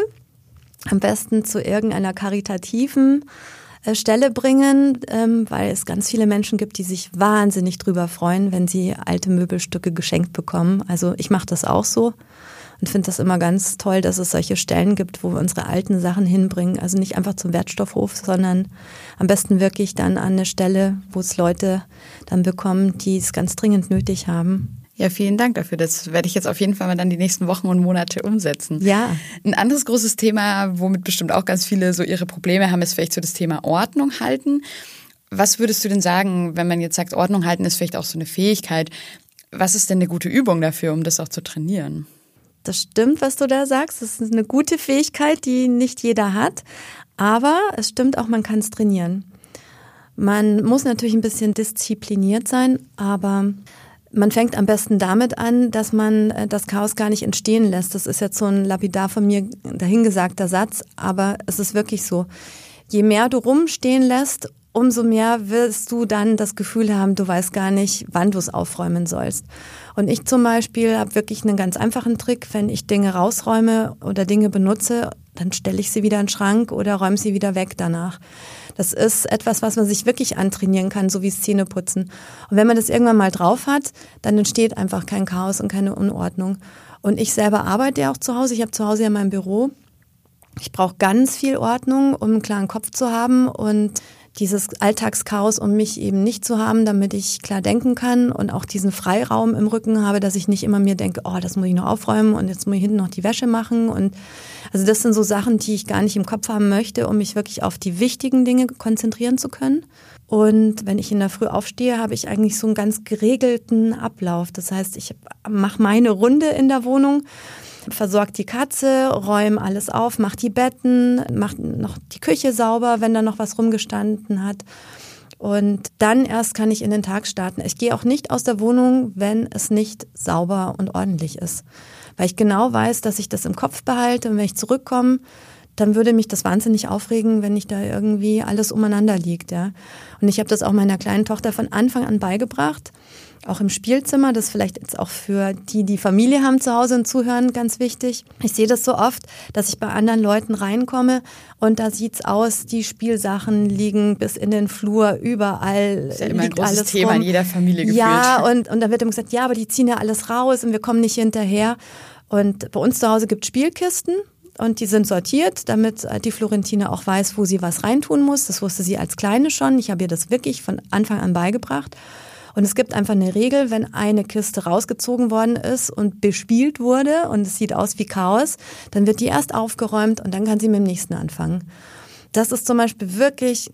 am besten zu irgendeiner karitativen äh, Stelle bringen, ähm, weil es ganz viele Menschen gibt, die sich wahnsinnig drüber freuen, wenn sie alte Möbelstücke geschenkt bekommen. Also ich mache das auch so. Und finde das immer ganz toll, dass es solche Stellen gibt, wo wir unsere alten Sachen hinbringen. Also nicht einfach zum Wertstoffhof, sondern am besten wirklich dann an eine Stelle, wo es Leute dann bekommen, die es ganz dringend nötig haben. Ja, vielen Dank dafür. Das werde ich jetzt auf jeden Fall mal dann die nächsten Wochen und Monate umsetzen. Ja. Ein anderes großes Thema, womit bestimmt auch ganz viele so ihre Probleme haben, ist vielleicht so das Thema Ordnung halten. Was würdest du denn sagen, wenn man jetzt sagt, Ordnung halten ist vielleicht auch so eine Fähigkeit? Was ist denn eine gute Übung dafür, um das auch zu trainieren? Das stimmt, was du da sagst. Das ist eine gute Fähigkeit, die nicht jeder hat. Aber es stimmt auch, man kann es trainieren. Man muss natürlich ein bisschen diszipliniert sein, aber man fängt am besten damit an, dass man das Chaos gar nicht entstehen lässt. Das ist jetzt so ein lapidar von mir dahingesagter Satz, aber es ist wirklich so. Je mehr du rumstehen lässt, umso mehr wirst du dann das Gefühl haben, du weißt gar nicht, wann du es aufräumen sollst. Und ich zum Beispiel habe wirklich einen ganz einfachen Trick, wenn ich Dinge rausräume oder Dinge benutze, dann stelle ich sie wieder in den Schrank oder räume sie wieder weg danach. Das ist etwas, was man sich wirklich antrainieren kann, so wie das Zähneputzen. Und wenn man das irgendwann mal drauf hat, dann entsteht einfach kein Chaos und keine Unordnung. Und ich selber arbeite ja auch zu Hause. Ich habe zu Hause ja mein Büro. Ich brauche ganz viel Ordnung, um einen klaren Kopf zu haben und dieses Alltagschaos, um mich eben nicht zu haben, damit ich klar denken kann und auch diesen Freiraum im Rücken habe, dass ich nicht immer mir denke, oh, das muss ich noch aufräumen und jetzt muss ich hinten noch die Wäsche machen. Und also das sind so Sachen, die ich gar nicht im Kopf haben möchte, um mich wirklich auf die wichtigen Dinge konzentrieren zu können. Und wenn ich in der Früh aufstehe, habe ich eigentlich so einen ganz geregelten Ablauf. Das heißt, ich mache meine Runde in der Wohnung, versorgt die Katze, räume alles auf, mach die Betten, mach noch die Küche sauber, wenn da noch was rumgestanden hat. Und dann erst kann ich in den Tag starten. Ich gehe auch nicht aus der Wohnung, wenn es nicht sauber und ordentlich ist. Weil ich genau weiß, dass ich das im Kopf behalte und wenn ich zurückkomme, dann würde mich das wahnsinnig aufregen, wenn nicht da irgendwie alles umeinander liegt. Ja. Und ich habe das auch meiner kleinen Tochter von Anfang an beigebracht, auch im Spielzimmer. Das ist vielleicht jetzt auch für die, die Familie haben zu Hause und zuhören, ganz wichtig. Ich sehe das so oft, dass ich bei anderen Leuten reinkomme und da sieht's aus, die Spielsachen liegen bis in den Flur, überall. Das ist ja immer ein großes Thema in jeder Familie gefühlt. Ja, und, und dann wird immer gesagt, ja, aber die ziehen ja alles raus und wir kommen nicht hinterher. Und bei uns zu Hause gibt es Spielkisten. Und die sind sortiert, damit die Florentine auch weiß, wo sie was reintun muss. Das wusste sie als Kleine schon. Ich habe ihr das wirklich von Anfang an beigebracht. Und es gibt einfach eine Regel, wenn eine Kiste rausgezogen worden ist und bespielt wurde und es sieht aus wie Chaos, dann wird die erst aufgeräumt und dann kann sie mit dem nächsten anfangen. Das ist zum Beispiel wirklich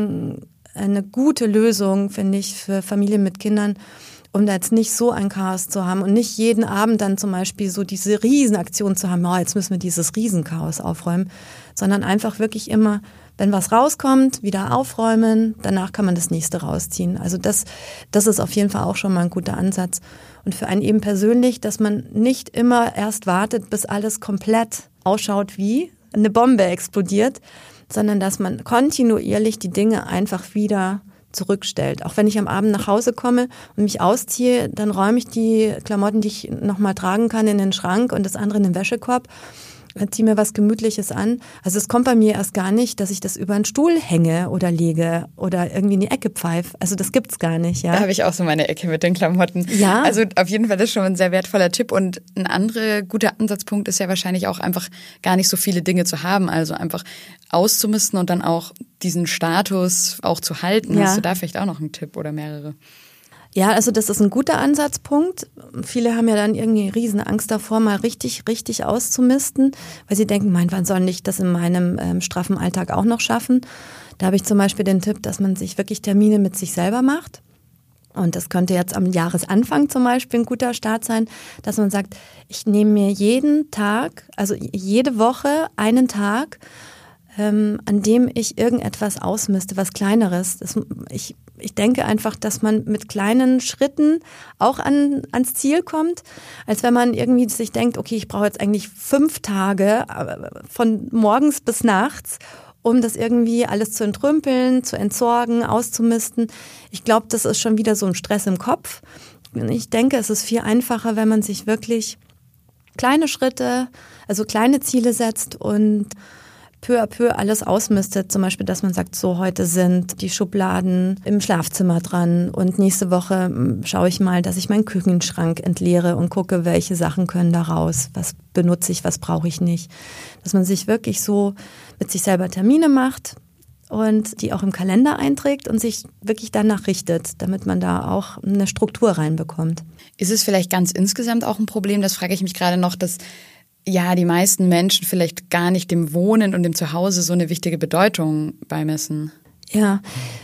eine gute Lösung, finde ich, für Familien mit Kindern, um da jetzt nicht so ein Chaos zu haben und nicht jeden Abend dann zum Beispiel so diese Riesenaktion zu haben, oh, jetzt müssen wir dieses Riesenchaos aufräumen, sondern einfach wirklich immer, wenn was rauskommt, wieder aufräumen, danach kann man das nächste rausziehen. Also das, das ist auf jeden Fall auch schon mal ein guter Ansatz. Und für einen eben persönlich, dass man nicht immer erst wartet, bis alles komplett ausschaut wie eine Bombe explodiert, sondern dass man kontinuierlich die Dinge einfach wieder zurückstellt. Auch wenn ich am Abend nach Hause komme und mich ausziehe, dann räume ich die Klamotten, die ich nochmal tragen kann, in den Schrank und das andere in den Wäschekorb. Ziehe mir was Gemütliches an. Also es kommt bei mir erst gar nicht, dass ich das über einen Stuhl hänge oder lege oder irgendwie in die Ecke pfeife. Also das gibt's gar nicht. Ja? Da habe ich auch so meine Ecke mit den Klamotten. Ja. Also auf jeden Fall ist schon ein sehr wertvoller Tipp. Und ein anderer guter Ansatzpunkt ist ja wahrscheinlich auch einfach gar nicht so viele Dinge zu haben. Also einfach auszumisten und dann auch diesen Status auch zu halten. Ja. Hast du da vielleicht auch noch einen Tipp oder mehrere? Ja, also das ist ein guter Ansatzpunkt. Viele haben ja dann irgendwie riesen Angst davor, mal richtig, richtig auszumisten, weil sie denken, mein, wann soll ich das in meinem ähm, straffen Alltag auch noch schaffen? Da habe ich zum Beispiel den Tipp, dass man sich wirklich Termine mit sich selber macht. Und das könnte jetzt am Jahresanfang zum Beispiel ein guter Start sein, dass man sagt, ich nehme mir jeden Tag, also jede Woche einen Tag, ähm, an dem ich irgendetwas ausmiste, was Kleineres. Das, ich Ich denke einfach, dass man mit kleinen Schritten auch an, ans Ziel kommt, als wenn man irgendwie sich denkt, okay, ich brauche jetzt eigentlich fünf Tage von morgens bis nachts, um das irgendwie alles zu entrümpeln, zu entsorgen, auszumisten. Ich glaube, das ist schon wieder so ein Stress im Kopf. Ich denke, es ist viel einfacher, wenn man sich wirklich kleine Schritte, also kleine Ziele setzt und peu à peu alles ausmistet. Zum Beispiel, dass man sagt, so heute sind die Schubladen im Schlafzimmer dran und nächste Woche schaue ich mal, dass ich meinen Küchenschrank entleere und gucke, welche Sachen können da raus, was benutze ich, was brauche ich nicht. Dass man sich wirklich so mit sich selber Termine macht und die auch im Kalender einträgt und sich wirklich danach richtet, damit man da auch eine Struktur reinbekommt. Ist es vielleicht ganz insgesamt auch ein Problem, das frage ich mich gerade noch, dass ja die meisten Menschen vielleicht gar nicht dem Wohnen und dem Zuhause so eine wichtige Bedeutung beimessen? Ja,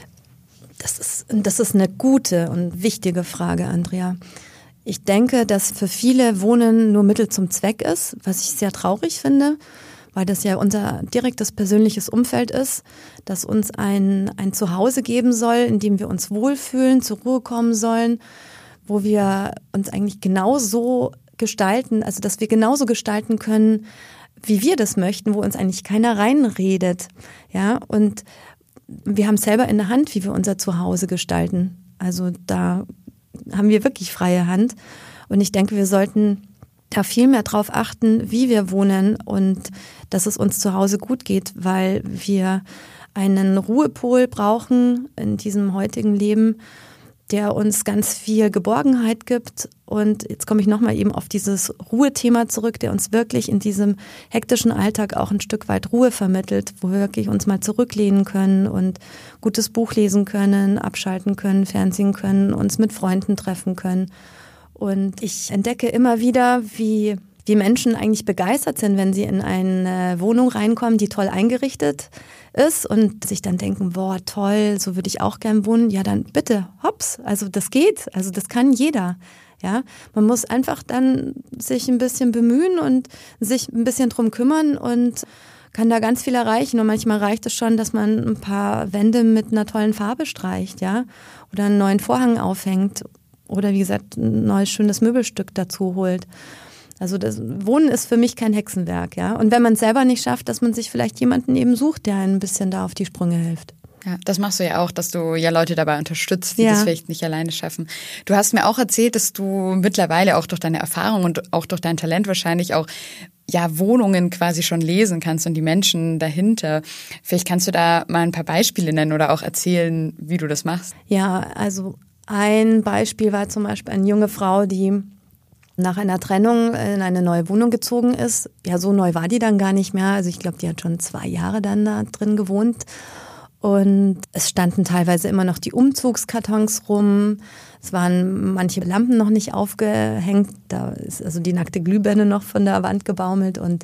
das ist, das ist eine gute und wichtige Frage, Andrea. Ich denke, dass für viele Wohnen nur Mittel zum Zweck ist, was ich sehr traurig finde, weil das ja unser direktes persönliches Umfeld ist, das uns ein, ein Zuhause geben soll, in dem wir uns wohlfühlen, zur Ruhe kommen sollen, wo wir uns eigentlich genauso gestalten, also dass wir genauso gestalten können, wie wir das möchten, wo uns eigentlich keiner reinredet. Ja, und wir haben selber in der Hand, wie wir unser Zuhause gestalten. Also da haben wir wirklich freie Hand. Und ich denke, wir sollten da viel mehr drauf achten, wie wir wohnen und dass es uns zu Hause gut geht, weil wir einen Ruhepol brauchen in diesem heutigen Leben, der uns ganz viel Geborgenheit gibt. Und jetzt komme ich nochmal eben auf dieses Ruhethema zurück, der uns wirklich in diesem hektischen Alltag auch ein Stück weit Ruhe vermittelt, wo wir wirklich uns mal zurücklehnen können und gutes Buch lesen können, abschalten können, fernsehen können, uns mit Freunden treffen können. Und ich entdecke immer wieder, wie wie Menschen eigentlich begeistert sind, wenn sie in eine Wohnung reinkommen, die toll eingerichtet ist und sich dann denken, boah, toll, so würde ich auch gern wohnen. Ja, dann bitte, hops, also das geht, also das kann jeder. Ja, man muss einfach dann sich ein bisschen bemühen und sich ein bisschen drum kümmern und kann da ganz viel erreichen. Und manchmal reicht es schon, dass man ein paar Wände mit einer tollen Farbe streicht, ja, oder einen neuen Vorhang aufhängt oder wie gesagt, ein neues schönes Möbelstück dazu holt. Also das Wohnen ist für mich kein Hexenwerk, ja. Und wenn man es selber nicht schafft, dass man sich vielleicht jemanden eben sucht, der ein bisschen da auf die Sprünge hilft. Ja, das machst du ja auch, dass du ja Leute dabei unterstützt, die ja. das vielleicht nicht alleine schaffen. Du hast mir auch erzählt, dass du mittlerweile auch durch deine Erfahrung und auch durch dein Talent wahrscheinlich auch ja Wohnungen quasi schon lesen kannst und die Menschen dahinter. Vielleicht kannst du da mal ein paar Beispiele nennen oder auch erzählen, wie du das machst. Ja, also ein Beispiel war zum Beispiel eine junge Frau, die nach einer Trennung in eine neue Wohnung gezogen ist. Ja, so neu war die dann gar nicht mehr. Also ich glaube, die hat schon zwei Jahre dann da drin gewohnt. Und es standen teilweise immer noch die Umzugskartons rum. Es waren manche Lampen noch nicht aufgehängt. Da ist also die nackte Glühbirne noch von der Wand gebaumelt. Und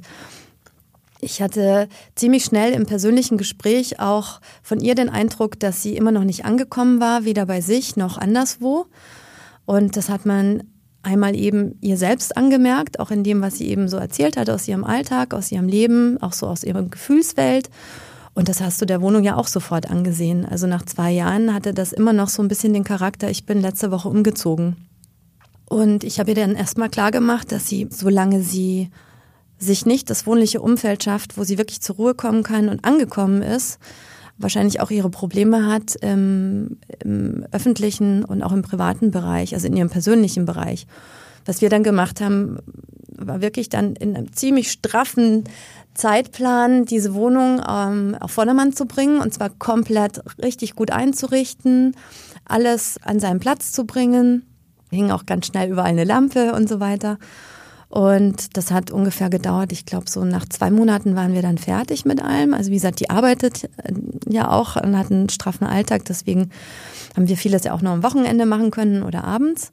ich hatte ziemlich schnell im persönlichen Gespräch auch von ihr den Eindruck, dass sie immer noch nicht angekommen war, weder bei sich noch anderswo. Und das hat man einmal eben ihr selbst angemerkt, auch in dem, was sie eben so erzählt hat aus ihrem Alltag, aus ihrem Leben, auch so aus ihrer Gefühlswelt. Und das hast du der Wohnung ja auch sofort angesehen. Also nach zwei Jahren hatte das immer noch so ein bisschen den Charakter, ich bin letzte Woche umgezogen. Und ich habe ihr dann erstmal klar gemacht, dass sie, solange sie sich nicht das wohnliche Umfeld schafft, wo sie wirklich zur Ruhe kommen kann und angekommen ist, wahrscheinlich auch ihre Probleme hat im, im öffentlichen und auch im privaten Bereich, also in ihrem persönlichen Bereich. Was wir dann gemacht haben, war wirklich dann in einem ziemlich straffen Zeitplan, diese Wohnung ähm, auf Vordermann zu bringen und zwar komplett richtig gut einzurichten, alles an seinen Platz zu bringen. Hing auch ganz schnell überall eine Lampe und so weiter. Und das hat ungefähr gedauert. Ich glaube, so nach zwei Monaten waren wir dann fertig mit allem. Also wie gesagt, die arbeitet ja auch und hat einen straffen Alltag. Deswegen haben wir vieles ja auch noch am Wochenende machen können oder abends.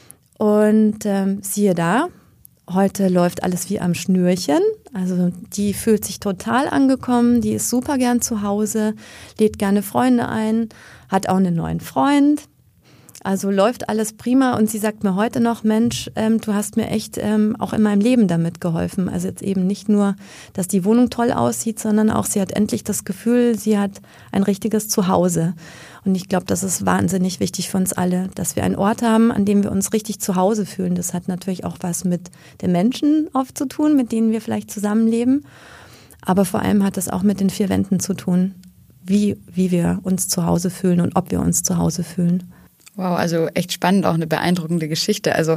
Und ähm, siehe da, heute läuft alles wie am Schnürchen. Also die fühlt sich total angekommen. Die ist super gern zu Hause, lädt gerne Freunde ein, hat auch einen neuen Freund. Also läuft alles prima und sie sagt mir heute noch, Mensch, ähm, du hast mir echt ähm, auch in meinem Leben damit geholfen. Also jetzt eben nicht nur, dass die Wohnung toll aussieht, sondern auch sie hat endlich das Gefühl, sie hat ein richtiges Zuhause. Und ich glaube, das ist wahnsinnig wichtig für uns alle, dass wir einen Ort haben, an dem wir uns richtig zu Hause fühlen. Das hat natürlich auch was mit den Menschen oft zu tun, mit denen wir vielleicht zusammenleben. Aber vor allem hat es auch mit den vier Wänden zu tun, wie, wie wir uns zu Hause fühlen und ob wir uns zu Hause fühlen. Wow, also echt spannend, auch eine beeindruckende Geschichte. Also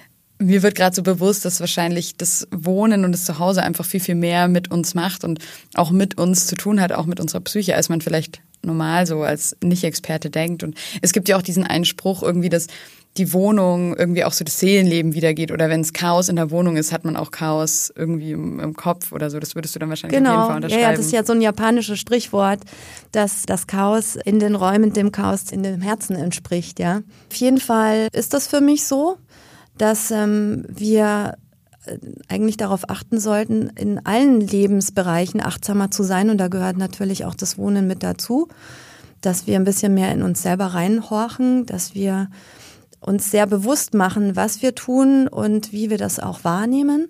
mir wird gerade so bewusst, dass wahrscheinlich das Wohnen und das Zuhause einfach viel, viel mehr mit uns macht und auch mit uns zu tun hat, auch mit unserer Psyche, als man vielleicht normal so als Nicht-Experte denkt. Und es gibt ja auch diesen einen Spruch irgendwie, dass die Wohnung irgendwie auch so das Seelenleben wiedergeht. Oder wenn es Chaos in der Wohnung ist, hat man auch Chaos irgendwie im, im Kopf oder so. Das würdest du dann wahrscheinlich genau. auf jeden Fall unterschreiben. Ja, ja, das ist ja so ein japanisches Sprichwort, dass das Chaos in den Räumen dem Chaos in dem Herzen entspricht. Ja, auf jeden Fall ist das für mich so, dass ähm, wir eigentlich darauf achten sollten, in allen Lebensbereichen achtsamer zu sein. Und da gehört natürlich auch das Wohnen mit dazu, dass wir ein bisschen mehr in uns selber reinhorchen, dass wir uns sehr bewusst machen, was wir tun und wie wir das auch wahrnehmen.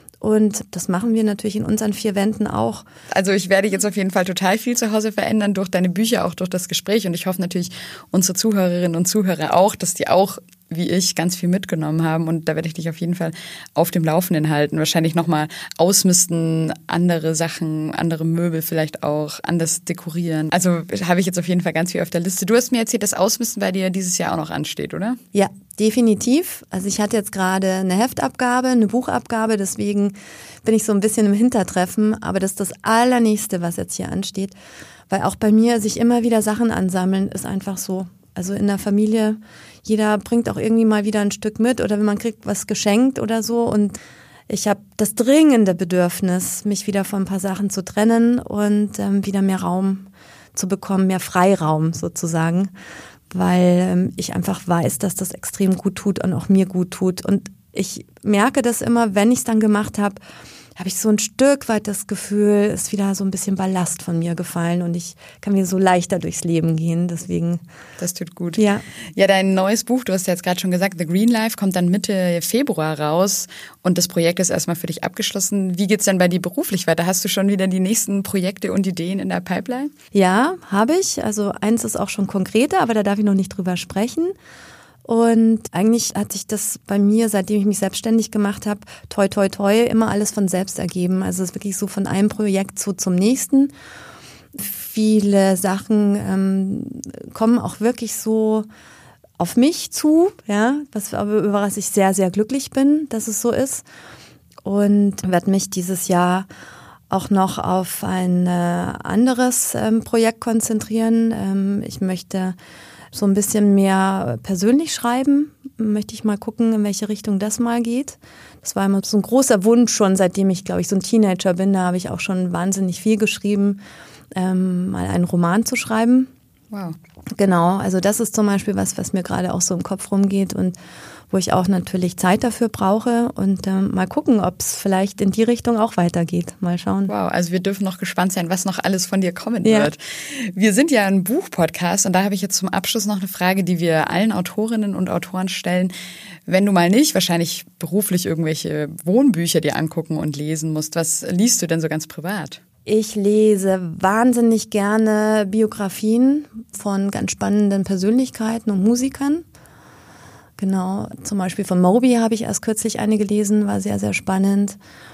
Und das machen wir natürlich in unseren vier Wänden auch. Also ich werde jetzt auf jeden Fall total viel zu Hause verändern durch deine Bücher, auch durch das Gespräch. Und ich hoffe natürlich, unsere Zuhörerinnen und Zuhörer auch, dass die auch, wie ich, ganz viel mitgenommen haben. Und da werde ich dich auf jeden Fall auf dem Laufenden halten. Wahrscheinlich nochmal ausmisten, andere Sachen, andere Möbel vielleicht auch, anders dekorieren. Also habe ich jetzt auf jeden Fall ganz viel auf der Liste. Du hast mir erzählt, das Ausmisten bei dir dieses Jahr auch noch ansteht, oder? Ja, definitiv. Also ich hatte jetzt gerade eine Heftabgabe, eine Buchabgabe, deswegen bin ich so ein bisschen im Hintertreffen. Aber das ist das Allernächste, was jetzt hier ansteht. Weil auch bei mir sich immer wieder Sachen ansammeln, ist einfach so. Also in der Familie, jeder bringt auch irgendwie mal wieder ein Stück mit oder wenn man kriegt was geschenkt oder so. Und ich habe das dringende Bedürfnis, mich wieder von ein paar Sachen zu trennen und ähm, wieder mehr Raum zu bekommen, mehr Freiraum sozusagen. Weil ähm, ich einfach weiß, dass das extrem gut tut und auch mir gut tut. Und ich merke das immer, wenn ich es dann gemacht habe, habe ich so ein Stück weit das Gefühl, ist wieder so ein bisschen Ballast von mir gefallen und ich kann mir so leichter durchs Leben gehen. Deswegen. Das tut gut. Ja. Ja, dein neues Buch, du hast ja jetzt gerade schon gesagt, The Green Life, kommt dann Mitte Februar raus und das Projekt ist erstmal für dich abgeschlossen. Wie geht's denn bei dir beruflich weiter? Hast du schon wieder die nächsten Projekte und Ideen in der Pipeline? Ja, habe ich. Also eins ist auch schon konkreter, aber da darf ich noch nicht drüber sprechen. Und eigentlich hat sich das bei mir, seitdem ich mich selbstständig gemacht habe, toi, toi, toi, immer alles von selbst ergeben. Also es ist wirklich so von einem Projekt so zum nächsten. Viele Sachen ähm, kommen auch wirklich so auf mich zu, ja, was aber über was ich sehr, sehr glücklich bin, dass es so ist. Und werde mich dieses Jahr auch noch auf ein äh, anderes ähm, Projekt konzentrieren. Ähm, ich möchte so ein bisschen mehr persönlich schreiben. Möchte ich mal gucken, in welche Richtung das mal geht. Das war immer so ein großer Wunsch schon, seitdem ich, glaube ich, so ein Teenager bin. Da habe ich auch schon wahnsinnig viel geschrieben, ähm, mal einen Roman zu schreiben. Wow. Genau, also das ist zum Beispiel was, was mir gerade auch so im Kopf rumgeht und wo ich auch natürlich Zeit dafür brauche und ähm, mal gucken, ob es vielleicht in die Richtung auch weitergeht. Mal schauen. Wow, also wir dürfen noch gespannt sein, was noch alles von dir kommen ja. wird. Wir sind ja ein Buchpodcast und da habe ich jetzt zum Abschluss noch eine Frage, die wir allen Autorinnen und Autoren stellen. Wenn du mal nicht wahrscheinlich beruflich irgendwelche Wohnbücher dir angucken und lesen musst, was liest du denn so ganz privat? Ich lese wahnsinnig gerne Biografien von ganz spannenden Persönlichkeiten und Musikern. Genau, zum Beispiel von Moby habe ich erst kürzlich eine gelesen, war sehr, sehr spannend.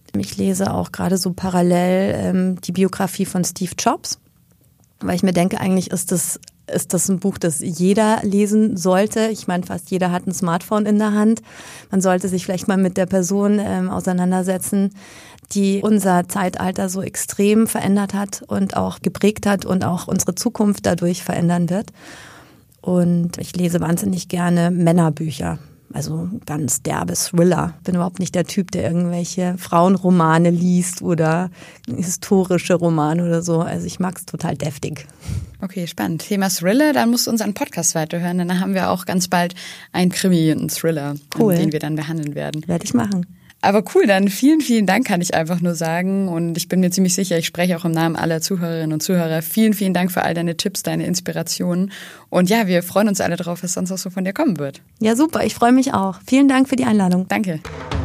Ich lese auch gerade so parallel ähm, die Biografie von Steve Jobs, weil ich mir denke, eigentlich ist das, ist das ein Buch, das jeder lesen sollte. Ich meine, fast jeder hat ein Smartphone in der Hand. Man sollte sich vielleicht mal mit der Person ähm, auseinandersetzen, die unser Zeitalter so extrem verändert hat und auch geprägt hat und auch unsere Zukunft dadurch verändern wird. Und ich lese wahnsinnig gerne Männerbücher. Also ganz derbe Thriller. Bin überhaupt nicht der Typ, der irgendwelche Frauenromane liest oder historische Romane oder so. Also ich mag es total deftig. Okay, spannend. Thema Thriller, dann musst du unseren Podcast weiterhören. Dann haben wir auch ganz bald einen Krimi, einen Thriller, cool, den wir dann behandeln werden. Werde ich machen. Aber cool, dann vielen, vielen Dank, kann ich einfach nur sagen. Und ich bin mir ziemlich sicher, ich spreche auch im Namen aller Zuhörerinnen und Zuhörer. Vielen, vielen Dank für all deine Tipps, deine Inspirationen. Und ja, wir freuen uns alle drauf, was sonst noch so von dir kommen wird. Ja, super. Ich freue mich auch. Vielen Dank für die Einladung. Danke.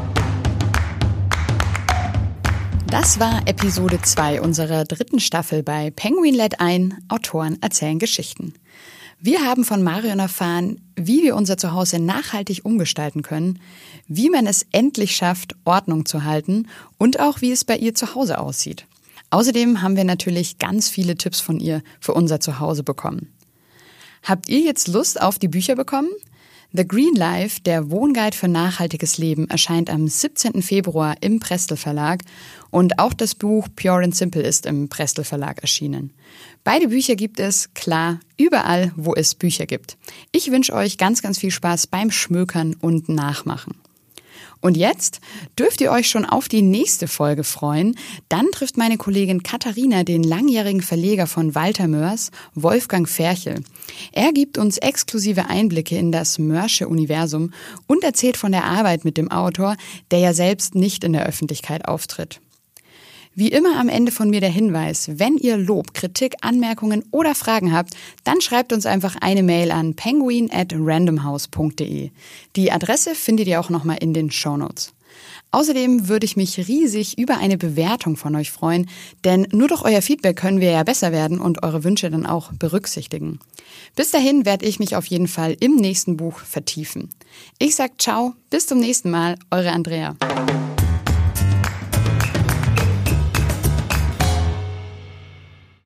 Das war Episode zwei unserer dritten Staffel bei Penguin lädt ein, Autoren erzählen Geschichten. Wir haben von Marion erfahren, wie wir unser Zuhause nachhaltig umgestalten können, wie man es endlich schafft, Ordnung zu halten und auch, wie es bei ihr zu Hause aussieht. Außerdem haben wir natürlich ganz viele Tipps von ihr für unser Zuhause bekommen. Habt ihr jetzt Lust auf die Bücher bekommen? The Green Life, der Wohnguide für nachhaltiges Leben, erscheint am siebzehnten Februar im Prestel Verlag und auch das Buch Pure and Simple ist im Prestel Verlag erschienen. Beide Bücher gibt es, klar, überall, wo es Bücher gibt. Ich wünsche euch ganz, ganz viel Spaß beim Schmökern und Nachmachen. Und jetzt dürft ihr euch schon auf die nächste Folge freuen. Dann trifft meine Kollegin Katharina den langjährigen Verleger von Walter Moers, Wolfgang Ferchel. Er gibt uns exklusive Einblicke in das Moersche Universum und erzählt von der Arbeit mit dem Autor, der ja selbst nicht in der Öffentlichkeit auftritt. Wie immer am Ende von mir der Hinweis, wenn ihr Lob, Kritik, Anmerkungen oder Fragen habt, dann schreibt uns einfach eine Mail an penguin at randomhouse punkt de. Die Adresse findet ihr auch nochmal in den Shownotes. Außerdem würde ich mich riesig über eine Bewertung von euch freuen, denn nur durch euer Feedback können wir ja besser werden und eure Wünsche dann auch berücksichtigen. Bis dahin werde ich mich auf jeden Fall im nächsten Buch vertiefen. Ich sag ciao, bis zum nächsten Mal, eure Andrea.